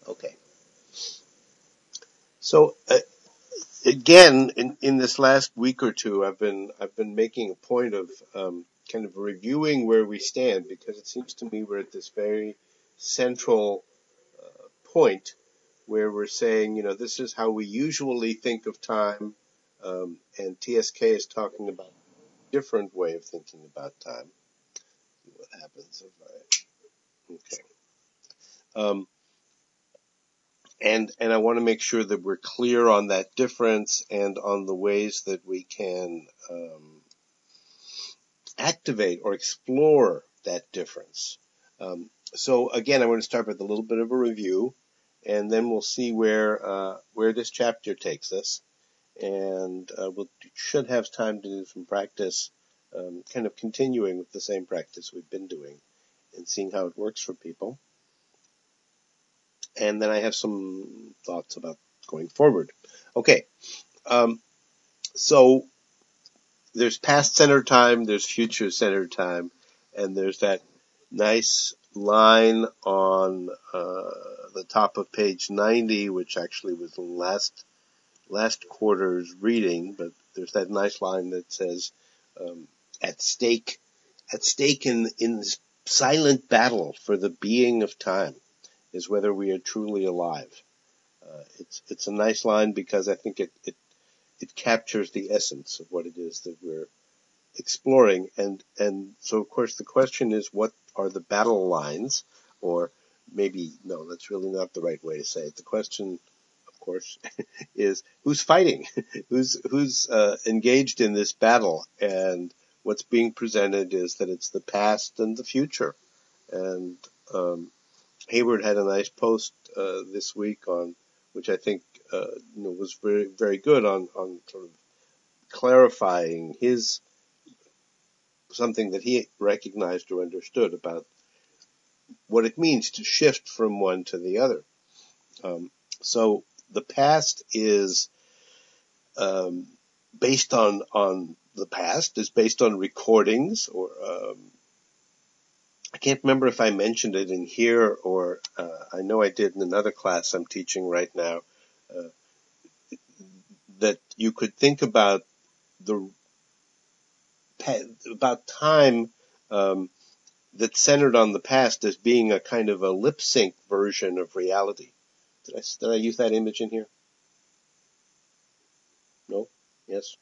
Okay. So again, in this last week or two, I've been making a point of kind of reviewing where we stand because it seems to me we're at this very central point where we're saying, this is how we usually think of time, and TSK is talking about a different way of thinking about time. See what happens if I okay. Um, and I want to make sure that we're clear on that difference and on the ways that we can activate or explore that difference. So again, I'm going to start with a little bit of a review, and then we'll see where this chapter takes us, and we should have time to do some practice, kind of continuing with the same practice we've been doing, and seeing how it works for people. And then I have some thoughts about going forward. Okay, so there's past centered time, there's future centered time, and there's that nice line on the top of page 90, which actually was the last quarter's reading, but there's that nice line that says, at stake in this silent battle for the being of time is whether we are truly alive. It's a nice line because I think it captures the essence of what it is that we're exploring. And so, of course, the question is, what are the battle lines? Or maybe, no, that's really not the right way to say it. The question, of course, is who's fighting? who's engaged in this battle? And what's being presented is that it's the past and the future. And Hayward had a nice post this week on, which I think was very, very good on sort of clarifying something that he recognized or understood about what it means to shift from one to the other. So the past is based on the past is based on recordings, or I can't remember if I mentioned it in here, or I know I did in another class I'm teaching right now, uh, that you could think about the about time that's centered on the past as being a kind of a lip sync version of reality. Did I use that image in here? No? Yes?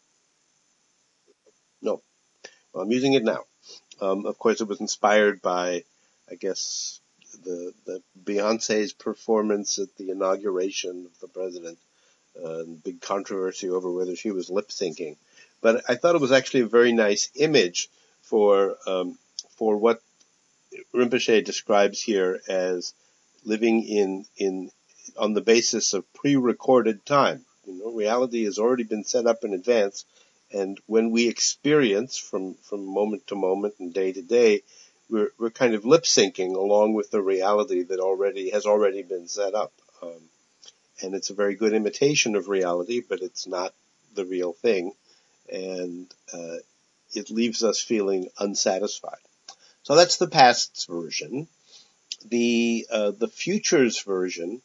No. Well, I'm using it now. Of course, it was inspired by, I guess, the Beyonce's performance at the inauguration of the president. Big controversy over whether she was lip syncing. But I thought it was actually a very nice image for what Rinpoche describes here as living in on the basis of pre-recorded time. Reality has already been set up in advance, and when we experience from moment to moment and day to day, we're kind of lip syncing along with the reality that has already been set up. And it's a very good imitation of reality, but it's not the real thing, and it leaves us feeling unsatisfied. So that's the past's version. The future's version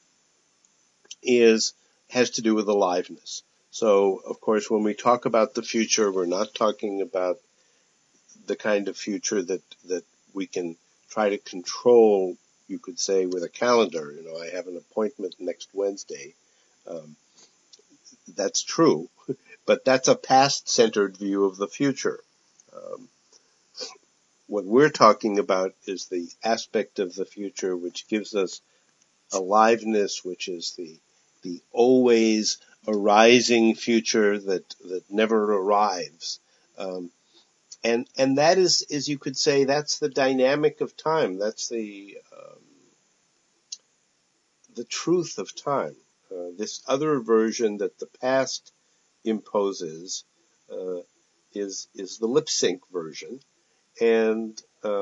has to do with aliveness. So, of course, when we talk about the future, we're not talking about the kind of future that we can try to control, you could say, with a calendar. I have an appointment next Wednesday. Um, that's true, but that's a past-centered view of the future. Um, what we're talking about is the aspect of the future which gives us aliveness, which is the always arising future that never arrives. And that is, as you could say, that's the dynamic of time. That's the truth of time. This other version that the past imposes uh, is the lip sync version, and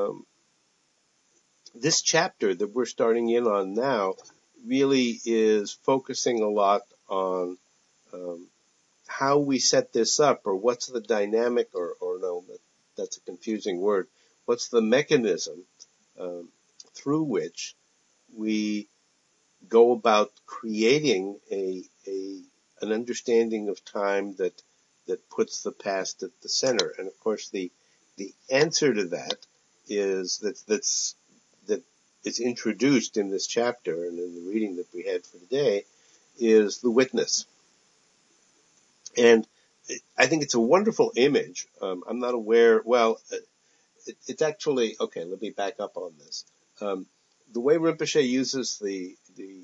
this chapter that we're starting in on now really is focusing a lot on um, how we set this up, or what's the dynamic, or no, that's a confusing word. What's the mechanism um, through which we go about creating an understanding of time that puts the past at the center. And of course, the answer to that is that is introduced in this chapter and in the reading that we had for today is the witness. And I think it's a wonderful image. I'm not aware. Well, it's actually okay. Let me back up on this. The way Rinpoche uses the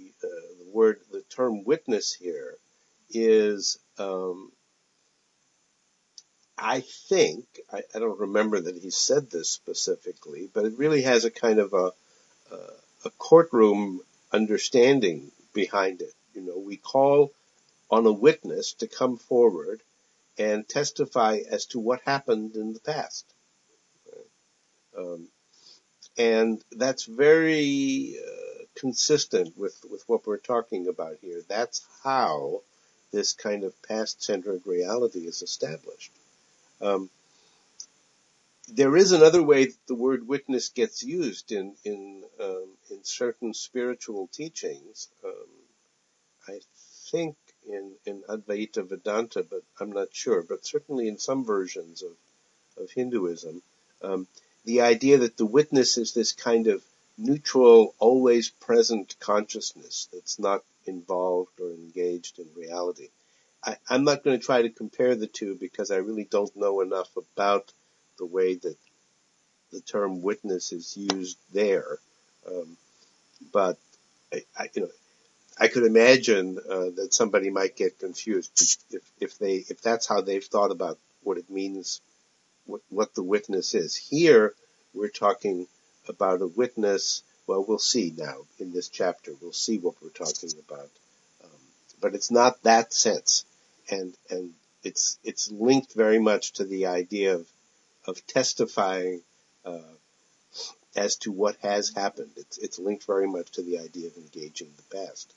term witness here is, I think, I don't remember that he said this specifically, but it really has a kind of a courtroom understanding behind it. We call on a witness to come forward and testify as to what happened in the past. And that's very consistent with what we're talking about here. That's how this kind of past-centered reality is established. There is another way that the word witness gets used in certain spiritual teachings. I think in Advaita Vedanta, but I'm not sure. But certainly in some versions of Hinduism, the idea that the witness is this kind of neutral, always present consciousness that's not involved or engaged in reality. I'm not going to try to compare the two because I really don't know enough about the way that the term witness is used there. But I could imagine that somebody might get confused if that's how they've thought about what it means, what the witness is. Here, we're talking about a witness. Well, we'll see now in this chapter. We'll see what we're talking about. But it's not that sense. And it's linked very much to the idea of testifying, as to what has happened. It's linked very much to the idea of engaging the past.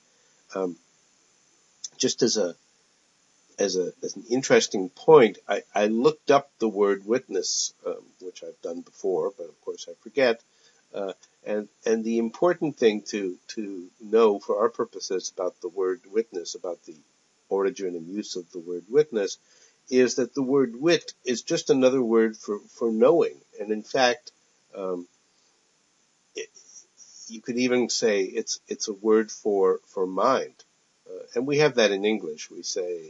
Just as an interesting point, I looked up the word witness, which I've done before, but of course I forget. And the important thing to know for our purposes about the word witness, about the origin and use of the word witness, is that the word wit is just another word for knowing. And in fact, you could even say it's a word for mind. And we have that in English. We say,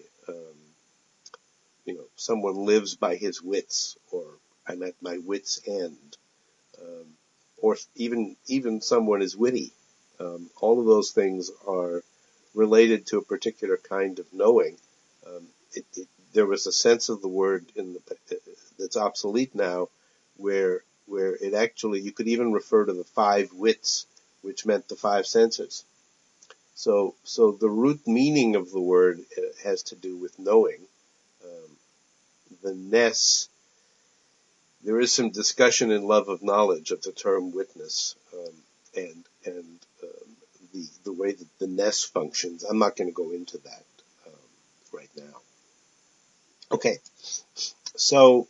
someone lives by his wits, or I'm at my wit's end. Or even someone is witty. All of those things are related to a particular kind of knowing. There was a sense of the word that's obsolete now, where it actually, you could even refer to the 5 wits, which meant the 5 senses. So the root meaning of the word has to do with knowing. The ness, there is some discussion in Love of Knowledge of the term witness, and the way that the ness functions. I'm not going to go into that right now. Okay, so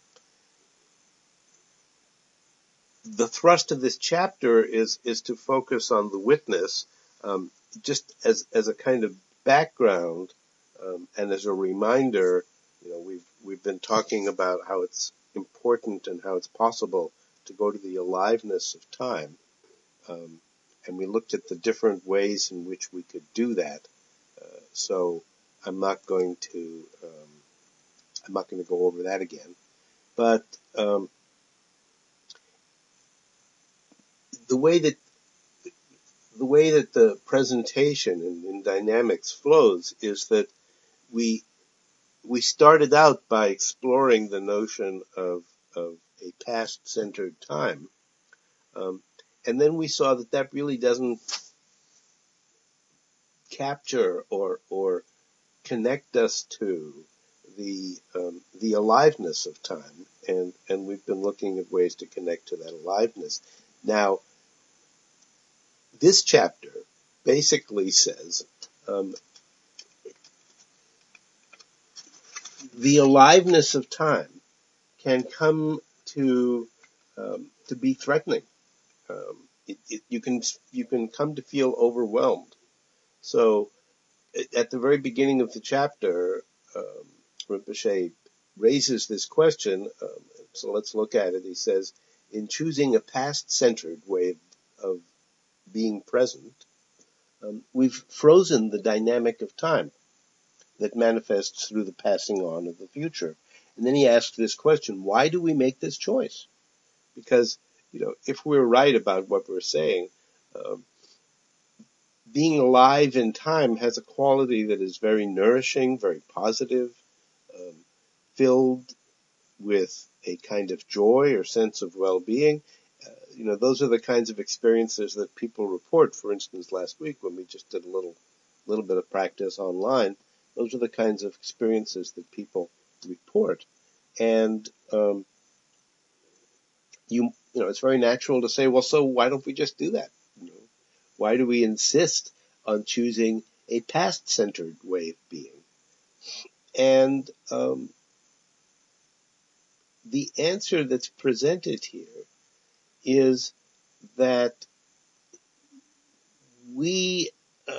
the thrust of this chapter is to focus on the witness, just as a kind of background, and as a reminder. We've been talking about how it's important and how it's possible to go to the aliveness of time, and we looked at the different ways in which we could do that. So I'm not going to go over that again, but the way that the presentation in dynamics flows is that we started out by exploring the notion of a past-centered time, and then we saw that really doesn't capture or connect us to the aliveness of time, and we've been looking at ways to connect to that aliveness. Now, this chapter basically says the aliveness of time can come to be threatening. You can come to feel overwhelmed So at the very beginning of the chapter, Rinpoche raises this question. So let's look at it. He says, in choosing a past-centered way of being present, we've frozen the dynamic of time that manifests through the passing on of the future. And then he asks this question, why do we make this choice? Because, if we're right about what we're saying, being alive in time has a quality that is very nourishing, very positive, filled with a kind of joy or sense of well-being. Those are the kinds of experiences that people report. For instance, last week when we just did a little bit of practice online, those are the kinds of experiences that people report. And it's very natural to say, well, so why don't we just do that? Why do we insist on choosing a past-centered way of being? And the answer that's presented here is that we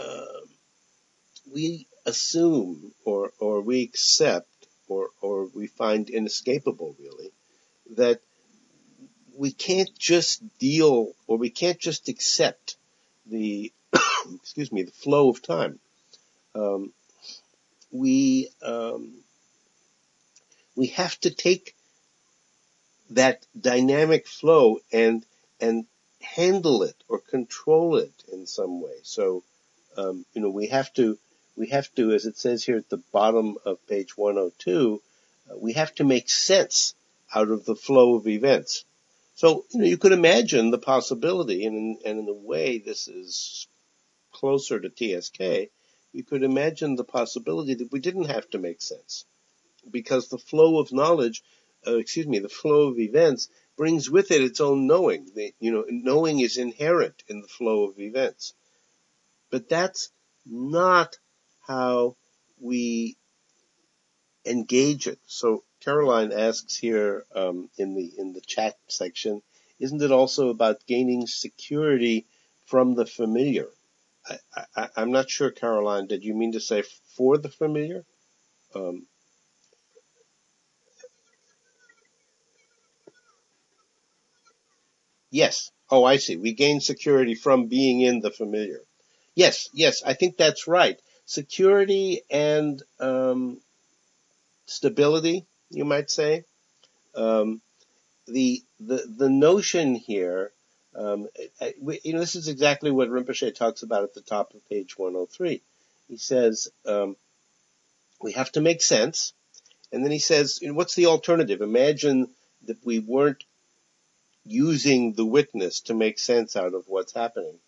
assume or we accept or we find inescapable, really, that we can't just deal or we can't just accept the the flow of time. We have to take that dynamic flow and handle it or control it in some way. So, we have to, as it says here at the bottom of page 102, we have to make sense out of the flow of events. So, you could imagine the possibility, and in a way this is closer to TSK, you could imagine the possibility that we didn't have to make sense, because the flow of knowledge, the flow of events brings with it its own knowing. Knowing is inherent in the flow of events. But that's not how we engage it. So Caroline asks here in the chat section, isn't it also about gaining security from the familiar? I'm not sure, Caroline. Did you mean to say for the familiar? Yes. Oh, I see. We gain security from being in the familiar. Yes, I think that's right. Security and stability, you might say. The notion here, this is exactly what Rinpoche talks about at the top of page 103. He says we have to make sense, and then he says, what's the alternative? Imagine that we weren't using the witness to make sense out of what's happening.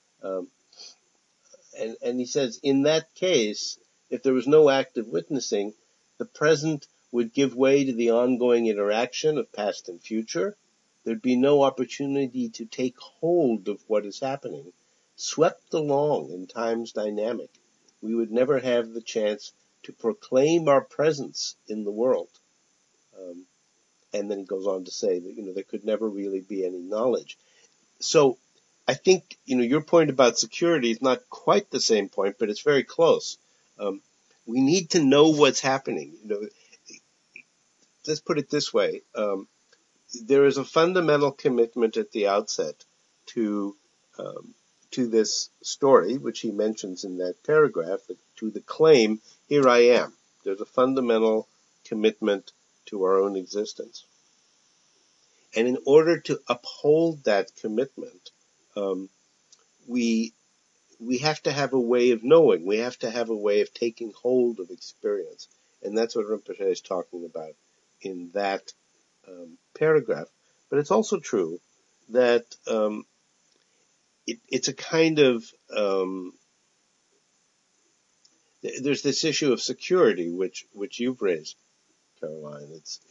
And he says, in that case, if there was no active witnessing, the present would give way to the ongoing interaction of past and future. There'd be no opportunity to take hold of what is happening. Swept along in time's dynamic, we would never have the chance to proclaim our presence in the world. And then he goes on to say that, there could never really be any knowledge. So I think, your point about security is not quite the same point, but it's very close. We need to know what's happening. Let's put it this way. There is a fundamental commitment at the outset to this story, which he mentions in that paragraph, to the claim, here I am. There's a fundamental commitment to our own existence. And in order to uphold that commitment, we have to have a way of knowing. We have to have a way of taking hold of experience. And that's what Rinpoche is talking about in that paragraph. But it's also true that it's a kind of there's this issue of security which you've raised, Caroline.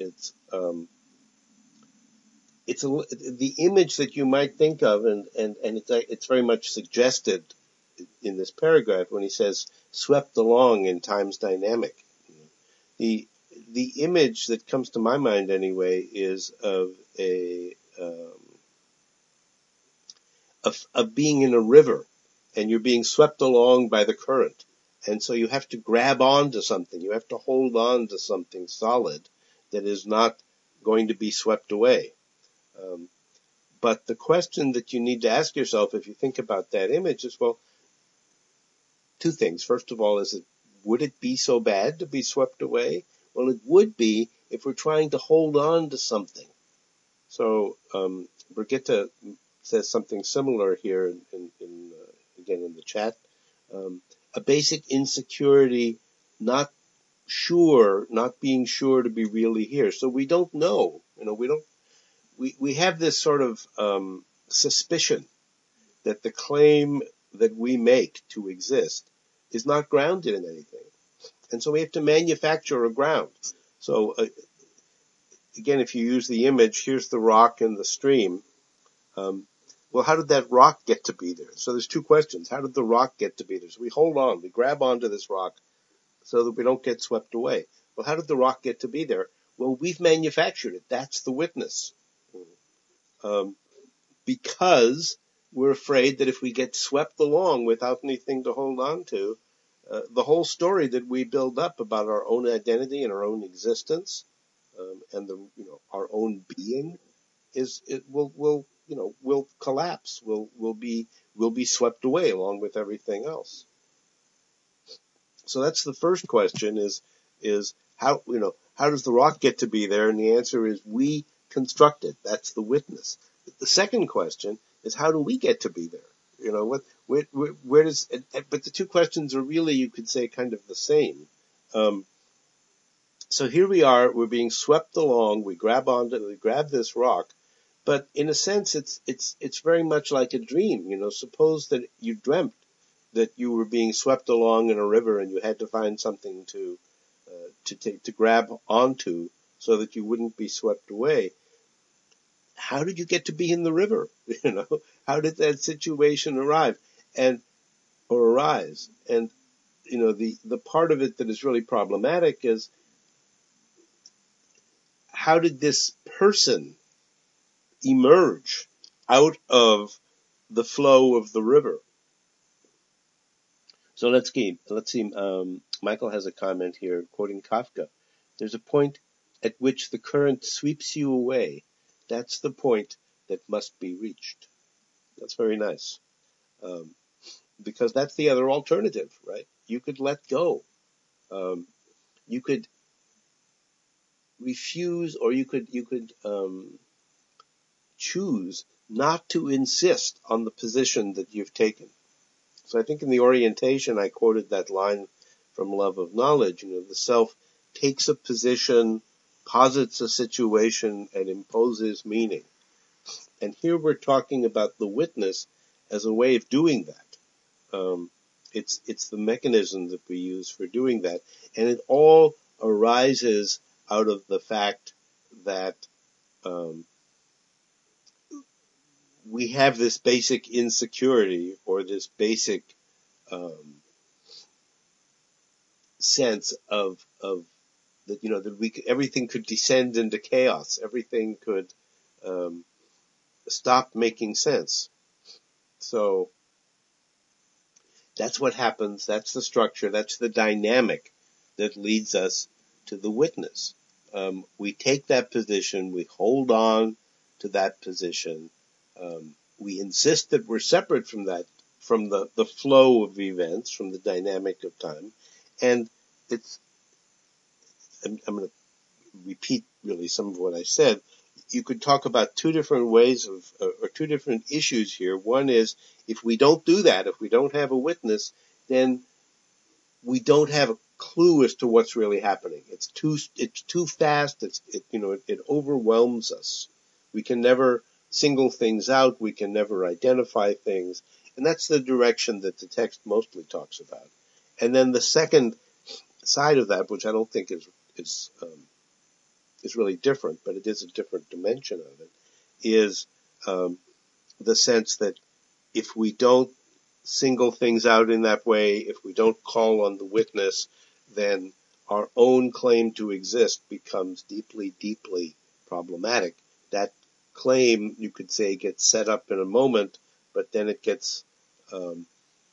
It's the image that you might think of, and it's very much suggested in this paragraph when he says swept along in time's dynamic. The image that comes to my mind anyway is of of being in a river and you're being swept along by the current. And so you have to grab on to something. You have to hold on to something solid that is not going to be swept away. But the question that you need to ask yourself if you think about that image is, well, two things. First of all, would it be so bad to be swept away? Well, it would be if we're trying to hold on to something. So Brigitte says something similar here again in the chat. A basic insecurity, not being sure to be really here. So we don't know. We have this sort of suspicion that the claim that we make to exist is not grounded in anything. And so we have to manufacture a ground. So again, if you use the image, here's the rock and the stream. Well, how did that rock get to be there? So there's two questions. How did the rock get to be there? So we hold on, we grab onto this rock so that we don't get swept away. Well, how did the rock get to be there? Well, we've manufactured it. That's the witness. Because we're afraid that if we get swept along without anything to hold on to, the whole story that we build up about our own identity and our own existence, and our own being will collapse. Will be swept away along with everything else. So that's the first question is how does the rock get to be there? And the answer is we construct it. That's the witness. The second question is how do we get to be there? Where does, but the two questions are really, you could say, kind of the same. So here we are, we're being swept along, we grab this rock, but in a sense it's very much like a dream. Suppose that you dreamt that you were being swept along in a river and you had to find something to grab onto so that you wouldn't be swept away. How did you get to be in the river? How did that situation arise? And the part of it that is really problematic is, how did this person emerge out of the flow of the river? So let's see. Michael has a comment here, quoting Kafka. There's a point at which the current sweeps you away. That's the point that must be reached. That's very nice. Because that's the other alternative, right? You could let go. You could refuse, or you could choose not to insist on the position that you've taken. So I think in the orientation, I quoted that line from Love of Knowledge. The self takes a position, posits a situation, and imposes meaning. And here we're talking about the witness as a way of doing that. It's the mechanism that we use for doing that. And it all arises out of the fact that we have this basic insecurity, or this basic sense of that everything could descend into chaos, everything could stop making sense. So that's what happens. That's the structure. That's the dynamic that leads us to the witness. We take that position. We hold on to that position. We insist that we're separate from that, from the flow of events, from the dynamic of time. And I'm going to repeat really some of what I said. You could talk about two different ways or two different issues here. One is, if we don't do that, if we don't have a witness, then we don't have a clue as to what's really happening. It's too fast. It overwhelms us. We can never single things out. We can never identify things. And that's the direction that the text mostly talks about. And then the second side of that, which I don't think is really different, but it is a different dimension of it, is the sense that if we don't single things out in that way, if we don't call on the witness, then our own claim to exist becomes deeply, deeply problematic. That claim, you could say, gets set up in a moment, but then it gets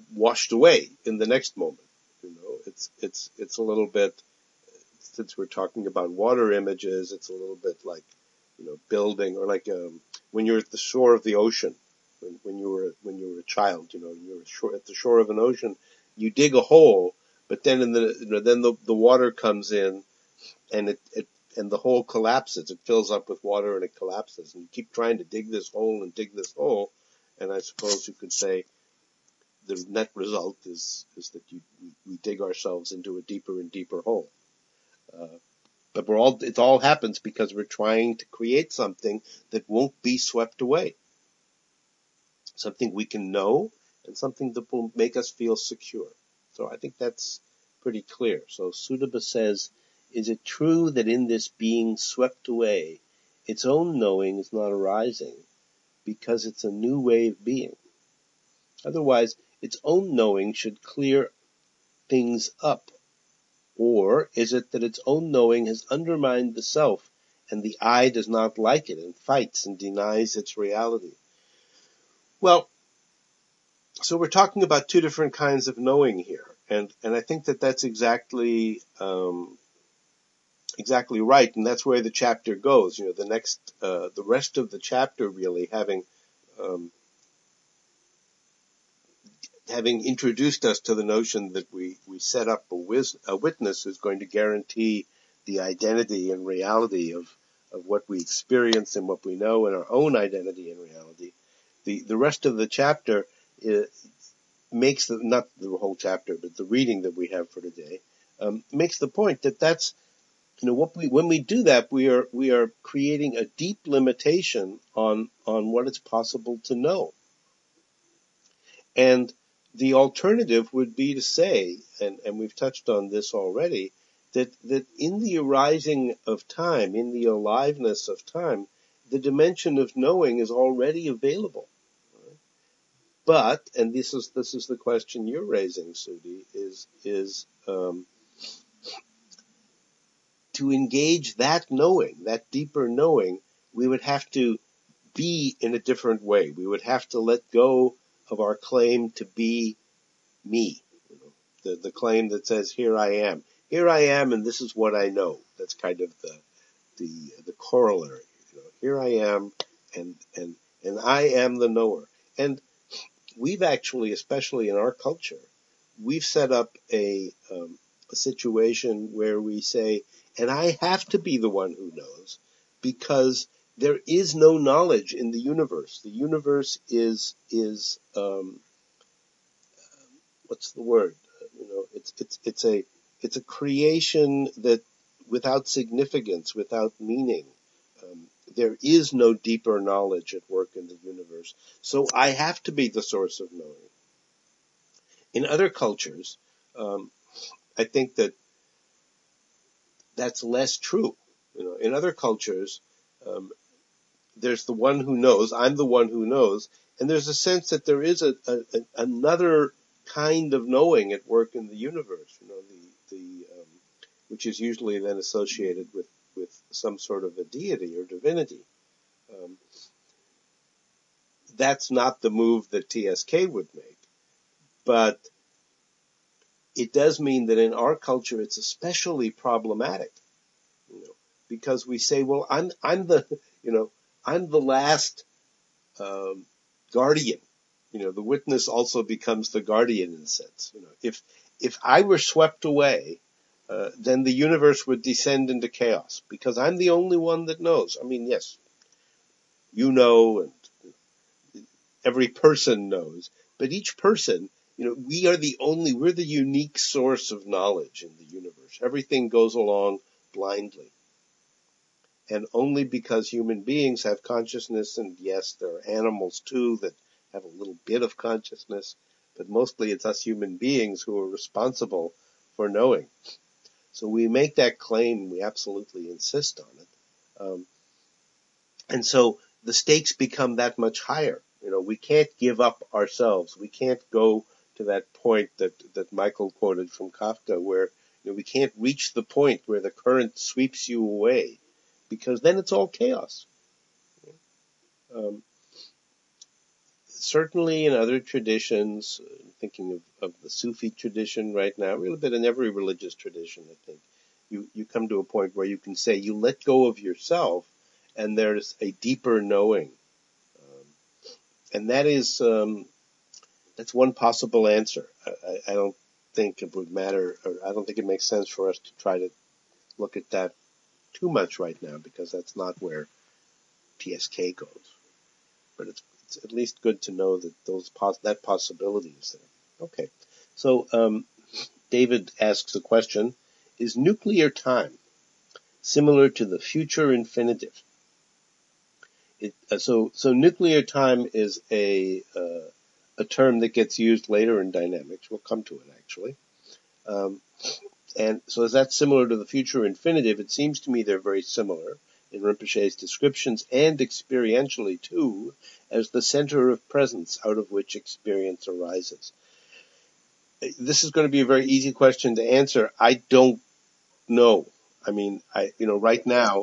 washed away in the next moment. It's a little bit, since we're talking about water images, it's a little bit like, building, or like, when you're at the shore of the ocean, when you were a child, you're at the shore of an ocean, you dig a hole, but then then the water comes in, and and the hole collapses. It fills up with water and it collapses. And you keep trying to dig this hole and dig this hole. And I suppose you could say the net result is that we dig ourselves into a deeper and deeper hole. But it all happens because we're trying to create something that won't be swept away. Something we can know, and something that will make us feel secure. So I think that's pretty clear. So Sudaba says, is it true that in this being swept away, its own knowing is not arising because it's a new way of being? Otherwise, its own knowing should clear things up. Or is it that its own knowing has undermined the self, and the I does not like it and fights and denies its reality? Well, so we're talking about two different kinds of knowing here. And I think that that's exactly right. And that's where the chapter goes. The rest of the chapter really having introduced us to the notion that we set up a witness who's going to guarantee the identity and reality of what we experience and what we know, and our own identity and reality. The rest of the chapter makes not the whole chapter, but the reading that we have for today, makes the point that that's, when we do that, we are creating a deep limitation on what it's possible to know. And the alternative would be to say, and we've touched on this already, that in the arising of time, in the aliveness of time, the dimension of knowing is already available. But, and this is the question you're raising, Sudi, is to engage that knowing, that deeper knowing, we would have to be in a different way. We would have to let go of our claim to be me. The claim that says, here I am, and this is what I know. That's kind of the corollary. Here I am, and I am the knower. And we've actually, especially in our culture, we've set up a situation where we say, and I have to be the one who knows, because there is no knowledge in the universe. The universe is what's the word? It's a creation that without significance, without meaning. There is no deeper knowledge at work in the universe. So I have to be the source of knowing. In other cultures, I think that's less true. In other cultures, there's the one who knows. I'm the one who knows, and there's a sense that there is another kind of knowing at work in the universe. Which is usually then associated with some sort of a deity or divinity. That's not the move that TSK would make, but it does mean that in our culture it's especially problematic, because we say, well, I'm the last guardian. The witness also becomes the guardian in a sense. If I were swept away, then the universe would descend into chaos, because I'm the only one that knows. I mean, yes, you know, and every person knows, but each person, we're the unique source of knowledge in the universe. Everything goes along blindly. And only because human beings have consciousness, and yes, there are animals too that have a little bit of consciousness, but mostly it's us human beings who are responsible for knowing. So we make that claim, we absolutely insist on it. And so the stakes become that much higher. We can't give up ourselves. We can't go to that point that Michael quoted from Kafka, where we can't reach the point where the current sweeps you away, because then it's all chaos. certainly in other traditions, thinking of the Sufi tradition right now, a little bit in every religious tradition, I think, you come to a point where you can say you let go of yourself and there's a deeper knowing. And that is, that's one possible answer. I don't think it would matter, or I don't think it makes sense for us to try to look at that too much right now, because that's not where TSK goes. But it's at least good to know that that possibility is there. Okay. So, David asks a question: is nuclear time similar to the future infinitive? So nuclear time is a term that gets used later in dynamics. We'll come to it actually. And so is that similar to the future infinitive? It seems to me they're very similar in Rinpoche's descriptions and experientially too, as the center of presence out of which experience arises. This is going to be a very easy question to answer. I don't know. I mean, right now,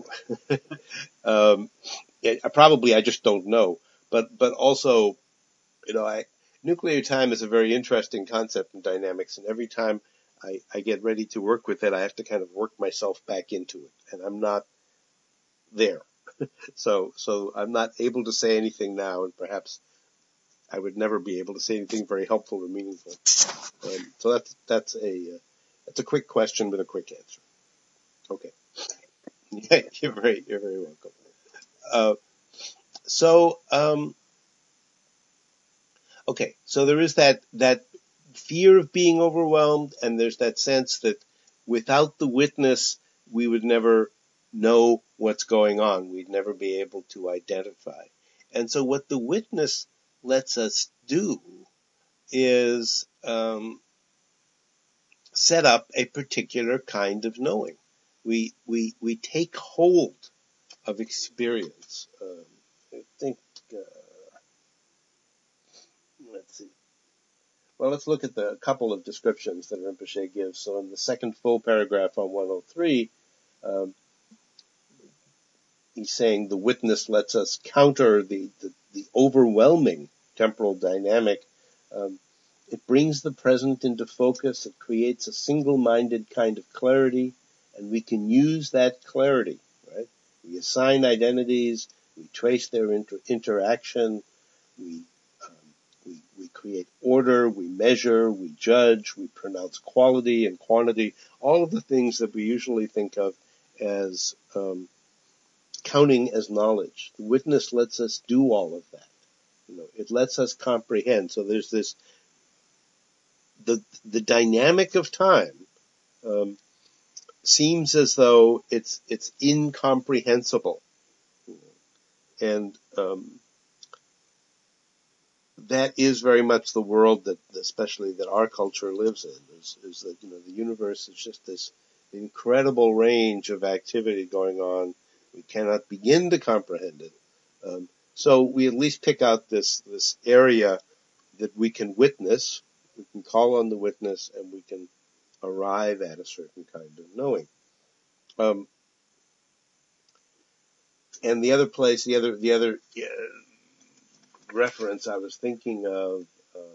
I just don't know. But also, nuclear time is a very interesting concept in dynamics, and every time I get ready to work with it, I have to kind of work myself back into it, and I'm not there. So I'm not able to say anything now, and perhaps I would never be able to say anything very helpful or meaningful. So that's a quick question with a quick answer. Okay. Yeah, you're very welcome. Okay, so there is that fear of being overwhelmed, and there's that sense that without the witness, we would never know what's going on. We'd never be able to identify. And so what the witness lets us do is set up a particular kind of knowing. We take hold of experience. I think, let's see. Well, let's look at a couple of descriptions that Rinpoche gives. So in the second full paragraph on 103, he's saying the witness lets us counter the overwhelming temporal dynamic. It brings the present into focus. It creates a single-minded kind of clarity, and we can use that clarity, right? We assign identities, we trace their interaction, we create order, we measure, we judge, we pronounce quality and quantity, all of the things that we usually think of as counting as knowledge. The witness lets us do all of that. It lets us comprehend. So there's this, the dynamic of time seems as though it's incomprehensible. And that is very much the world that, especially that our culture lives in, is that, the universe is just this incredible range of activity going on. We cannot begin to comprehend it. So we at least pick out this area that we can witness, we can call on the witness, and we can arrive at a certain kind of knowing. And the other place, the other reference I was thinking of,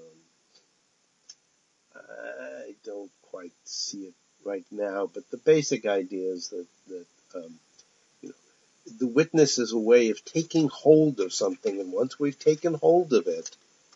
I don't quite see it right now, but the basic idea is that the witness is a way of taking hold of something, and once we've taken hold of it,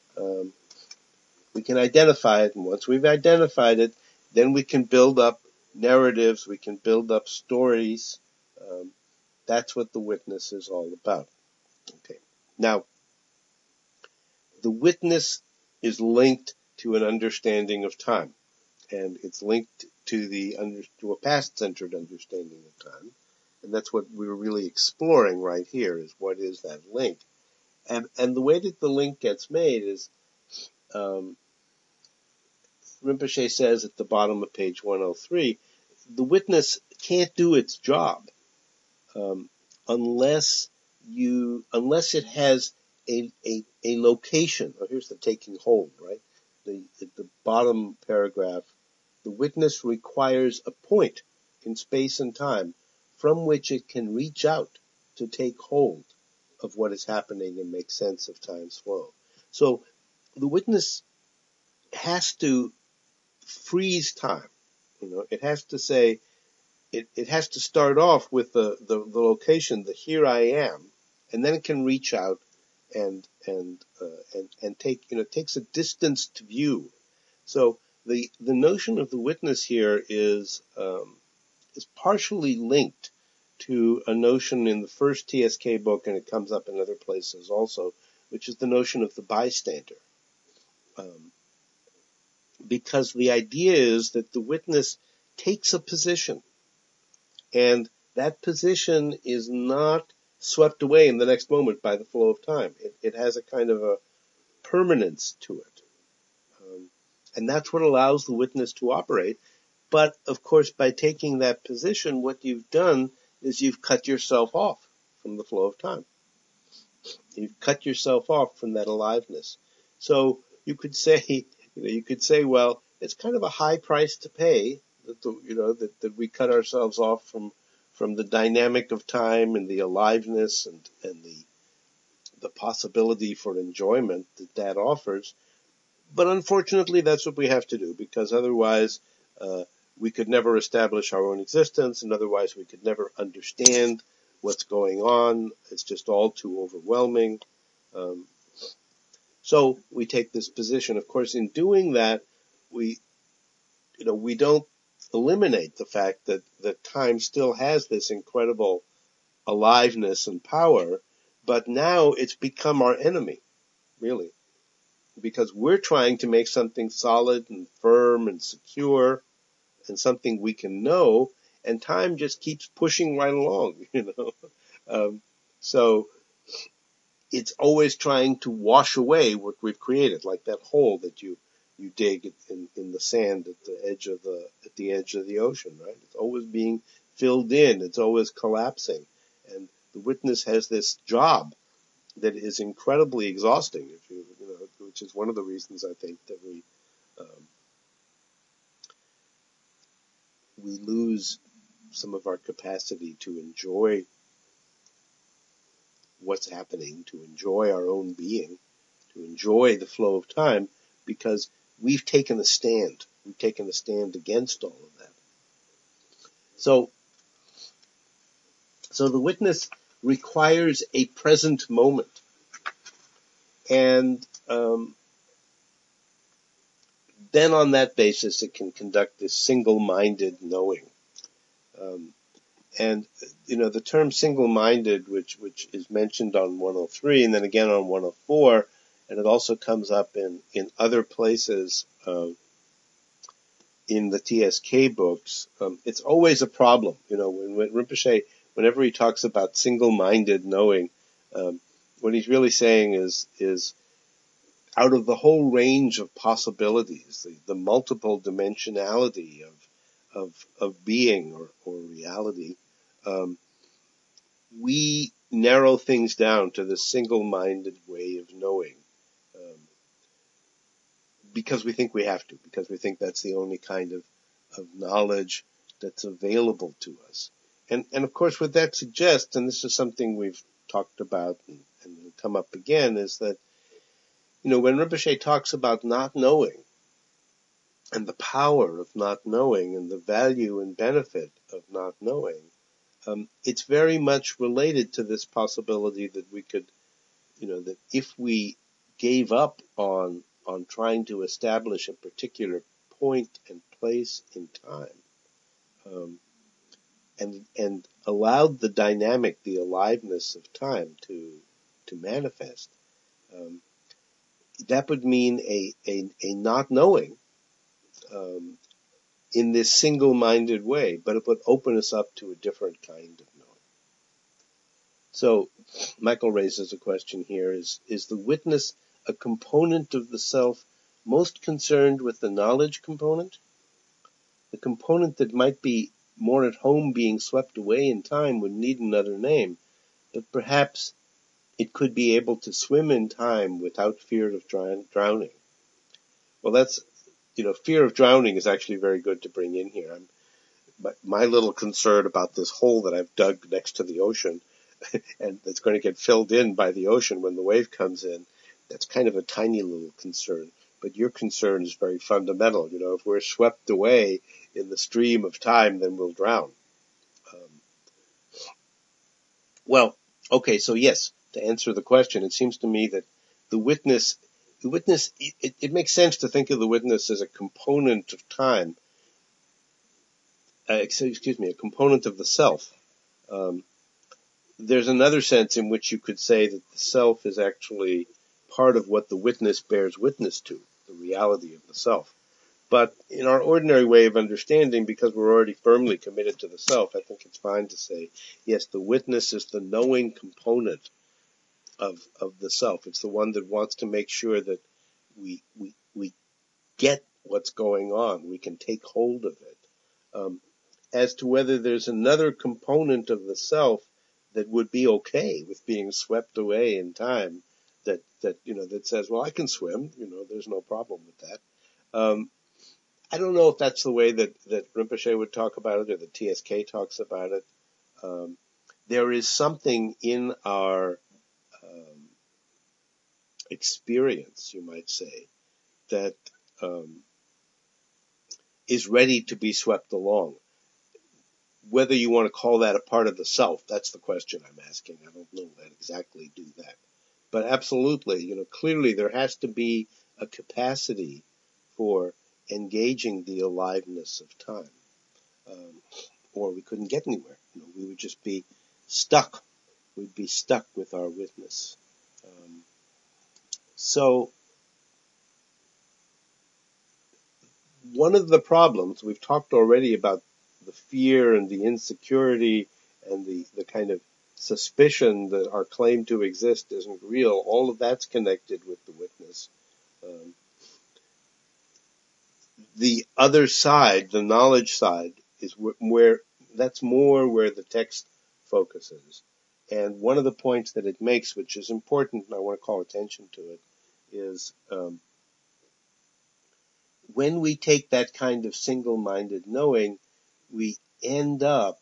we can identify it, and once we've identified it, then we can build up narratives, we can build up stories. That's what the witness is all about. Okay. Now, the witness is linked to an understanding of time, and it's linked to a past-centered understanding of time, and that's what we're really exploring right here, is what is that link. And the way that the link gets made is, Rinpoche says at the bottom of page 103, the witness can't do its job unless it has a location. Oh, here's the taking hold, right? At the bottom paragraph, the witness requires a point in space and time from which it can reach out to take hold of what is happening and make sense of time's flow. So the witness has to freeze time. It has to say, it has to start off with the location, the here I am, and then it can reach out and take, takes a distanced view. So the notion of the witness here is partially linked to a notion in the first TSK book, and it comes up in other places also, which is the notion of the bystander. Because the idea is that the witness takes a position, and that position is not swept away in the next moment by the flow of time. It has a kind of a permanence to it. And that's what allows the witness to operate. But, of course, by taking that position, what you've done is you've cut yourself off from the flow of time. You've cut yourself off from that aliveness. So you could say, well, it's kind of a high price to pay that we cut ourselves off from the dynamic of time and the aliveness and the possibility for enjoyment that offers. But unfortunately, that's what we have to do, because otherwise we could never establish our own existence, and otherwise we could never understand what's going on. It's just all too overwhelming. So we take this position. Of course, in doing that, we don't eliminate the fact that time still has this incredible aliveness and power, but now it's become our enemy, really, because we're trying to make something solid and firm and secure and something we can know, and time just keeps pushing right along, So it's always trying to wash away what we've created, like that hole that you dig in the sand at the edge of the ocean, right? It's always being filled in. It's always collapsing. And the witness has this job that is incredibly exhausting, which is one of the reasons I think that we lose some of our capacity to enjoy what's happening, to enjoy our own being, to enjoy the flow of time, because we've taken a stand. We've taken a stand against all of that. So the witness requires a present moment. And then on that basis, it can conduct this single-minded knowing. And the term single-minded, which is mentioned on 103 and then again on 104, and it also comes up in other places in the TSK books, it's always a problem. When Rinpoche, whenever he talks about single-minded knowing, what he's really saying is out of the whole range of possibilities, the multiple dimensionality of being or reality, we narrow things down to the single-minded way of knowing, because we think we have to, because we think that's the only kind of knowledge that's available to us. And of course what that suggests, and this is something we've talked about and will come up again, is that, when Rinpoche talks about not knowing, and the power of not knowing, and the value and benefit of not knowing, it's very much related to this possibility that we could, that if we gave up on trying to establish a particular point and place in time, and allowed the dynamic, the aliveness of time to manifest, that would mean a not knowing in this single-minded way, but it would open us up to a different kind of knowing. So Michael raises a question here: is the witness a component of the self most concerned with the knowledge component? The component that might be more at home being swept away in time would need another name, but perhaps it could be able to swim in time without fear of drowning. Well, that's, fear of drowning is actually very good to bring in here. My little concern about this hole that I've dug next to the ocean and it's going to get filled in by the ocean when the wave comes in, that's kind of a tiny little concern. But your concern is very fundamental. If we're swept away in the stream of time, then we'll drown. Well, okay, so yes, to answer the question, it seems to me that the witness, it makes sense to think of the witness as a component of time, a component of the self. There's another sense in which you could say that the self is actually part of what the witness bears witness to, the reality of the self. But in our ordinary way of understanding, because we're already firmly committed to the self, I think it's fine to say, yes, the witness is the knowing component of the self. It's the one that wants to make sure that we get what's going on. We can take hold of it. As to whether there's another component of the self that would be okay with being swept away in time, that says, well, I can swim, there's no problem with that. I don't know if that's the way that Rinpoche would talk about it or the TSK talks about it. There is something in our experience, you might say, that is ready to be swept along. Whether you want to call that a part of the self, that's the question I'm asking. I don't know that exactly do that. But absolutely, clearly there has to be a capacity for engaging the aliveness of time. Or we couldn't get anywhere. We would just be stuck. We'd be stuck with our witness. So one of the problems, we've talked already about the fear and the insecurity and the kind of suspicion that our claim to exist isn't real. All of that's connected with the witness. The other side, the knowledge side, is where that's more where the text focuses. And one of the points that it makes, which is important, and I want to call attention to it, is when we take that kind of single-minded knowing, we end up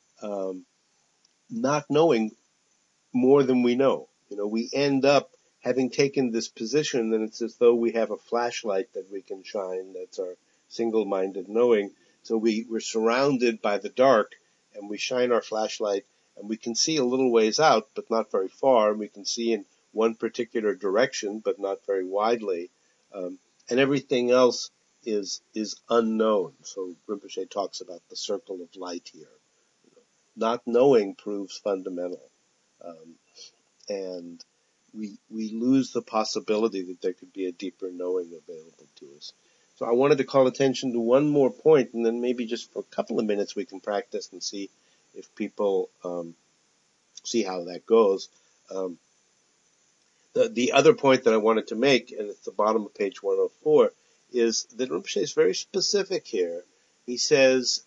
not knowing more than we know. We end up having taken this position, and it's as though we have a flashlight that we can shine. That's our single-minded knowing. So we're surrounded by the dark, and we shine our flashlight, and we can see a little ways out, but not very far. And we can see in one particular direction, but not very widely. And everything else is unknown. So Rinpoche talks about the circle of light here. Not knowing proves fundamental. And we lose the possibility that there could be a deeper knowing available to us. So I wanted to call attention to one more point, and then maybe just for a couple of minutes we can practice and see if people see how that goes. The other point that I wanted to make, and it's the bottom of page 104, is that Rinpoche is very specific here. He says,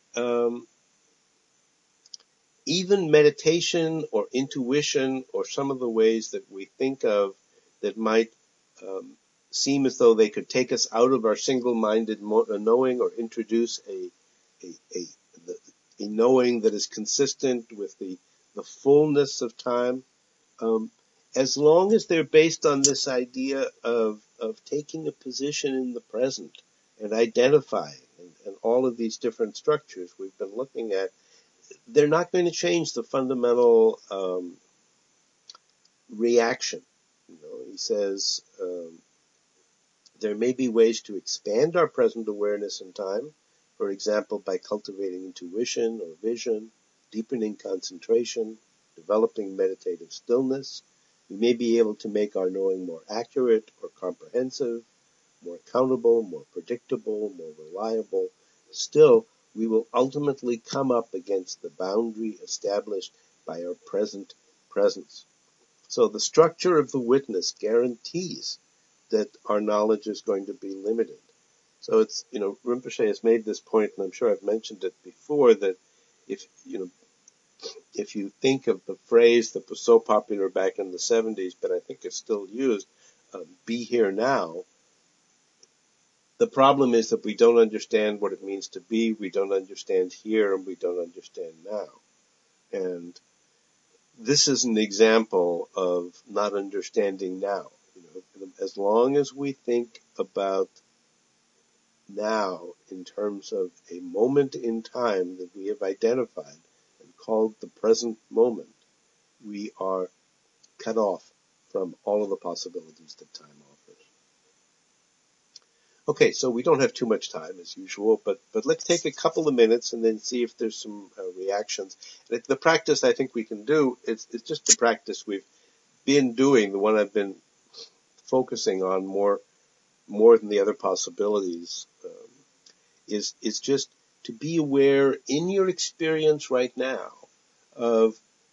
even meditation or intuition or some of the ways that we think of that might seem as though they could take us out of our single-minded knowing or introduce a knowing that is consistent with the fullness of time, as long as they're based on this idea of taking a position in the present and identifying and all of these different structures we've been looking at, they're not going to change the fundamental reaction. He says there may be ways to expand our present awareness in time, for example, by cultivating intuition or vision, deepening concentration, developing meditative stillness. We may be able to make our knowing more accurate or comprehensive, more accountable, more predictable, more reliable. Still, we will ultimately come up against the boundary established by our present presence. So the structure of the witness guarantees that our knowledge is going to be limited. So it's, Rinpoche has made this point, and I'm sure I've mentioned it before, that if you think of the phrase that was so popular back in the 70s, but I think it's still used, be here now, the problem is that we don't understand what it means to be, we don't understand here, and we don't understand now. And this is an example of not understanding now. As long as we think about now in terms of a moment in time that we have identified and called the present moment, we are cut off from all of the possibilities that time offers. Okay, so we don't have too much time as usual, but let's take a couple of minutes and then see if there's some reactions. And the practice I think we can do is just the practice we've been doing, the one I've been focusing on more than the other possibilities, is just to be aware in your experience right now of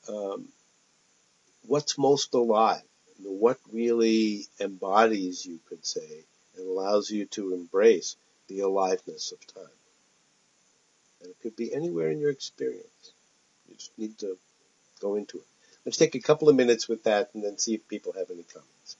what's most alive, what really embodies, you could say, and allows you to embrace the aliveness of time. And it could be anywhere in your experience. You just need to go into it. Let's take a couple of minutes with that and then see if people have any comments.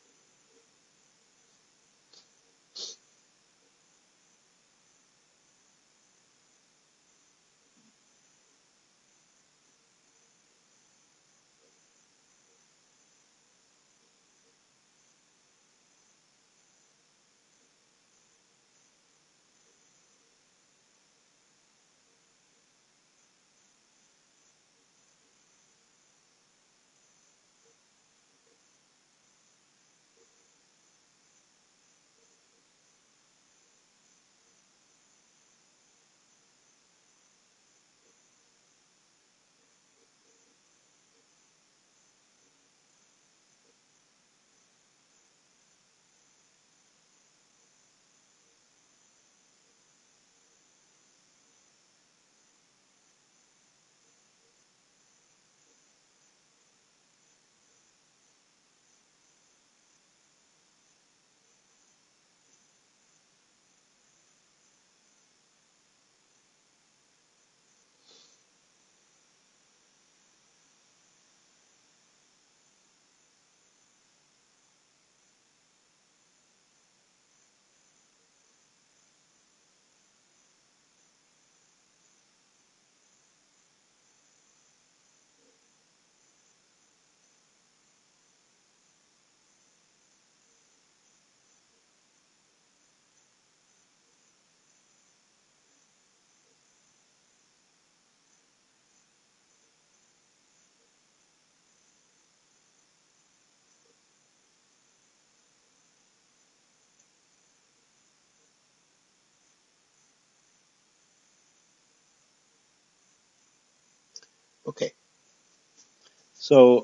Okay, so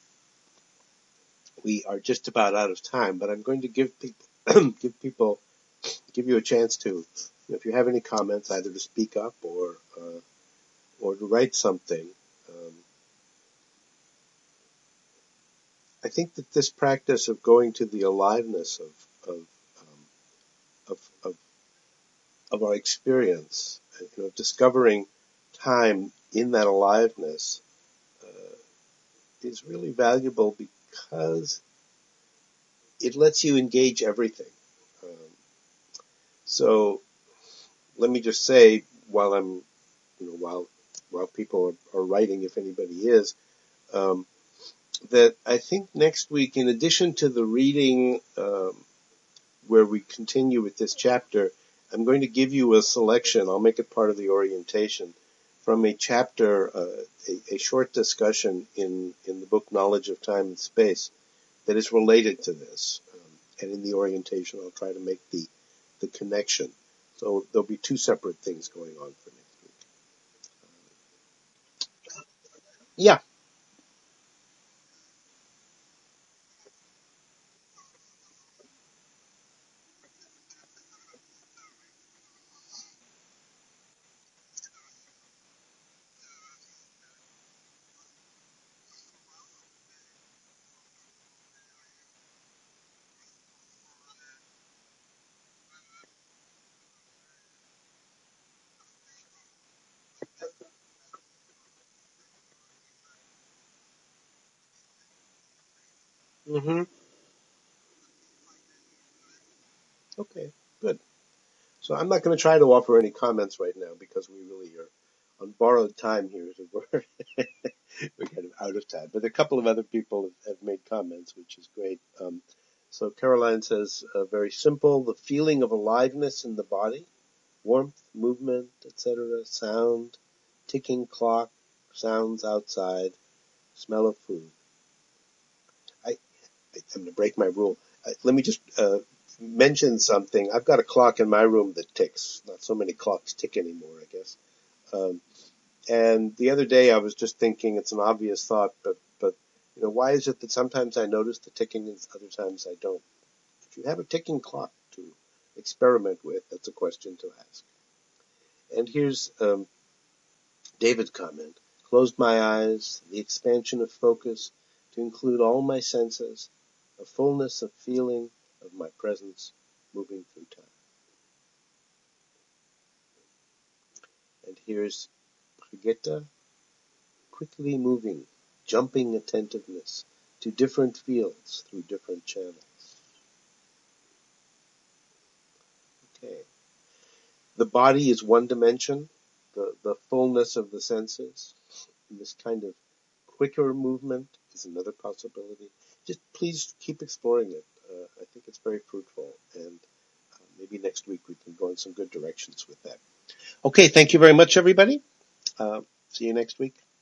we are just about out of time, but I'm going to give people give you a chance to, if you have any comments, either to speak up or to write something. Um, I think that this practice of going to the aliveness of, of, of our experience, discovering time in that aliveness, is really valuable because it lets you engage everything. Um, so let me just say, while I'm, while people are writing, if anybody is, um, that I think next week, in addition to the reading where we continue with this chapter, I'm going to give you a selection. I'll make it part of the orientation from a chapter, a short discussion in the book Knowledge of Time and Space that is related to this. And in the orientation, I'll try to make the connection. So there'll be two separate things going on for next week. Yeah. Mm-hmm. Okay. Good. So I'm not going to try to offer any comments right now because we really are on borrowed time here, as it were. We're kind of out of time. But a couple of other people have made comments, which is great. So Caroline says, very simple, the feeling of aliveness in the body, warmth, movement, etc., sound, ticking clock, sounds outside, smell of food. I'm going to break my rule. Let me just mention something. I've got a clock in my room that ticks. Not so many clocks tick anymore, I guess. And the other day I was just thinking, it's an obvious thought, but why is it that sometimes I notice the ticking and other times I don't? If you have a ticking clock to experiment with, that's a question to ask. And here's David's comment. Closed my eyes, the expansion of focus to include all my senses, a fullness of feeling of my presence moving through time. And here's Brigitte, quickly moving, jumping attentiveness to different fields through different channels. Okay. The body is one dimension, the fullness of the senses. And this kind of quicker movement is another possibility. Just please keep exploring it. I think it's very fruitful, and maybe next week we can go in some good directions with that. Okay, thank you very much, everybody. See you next week.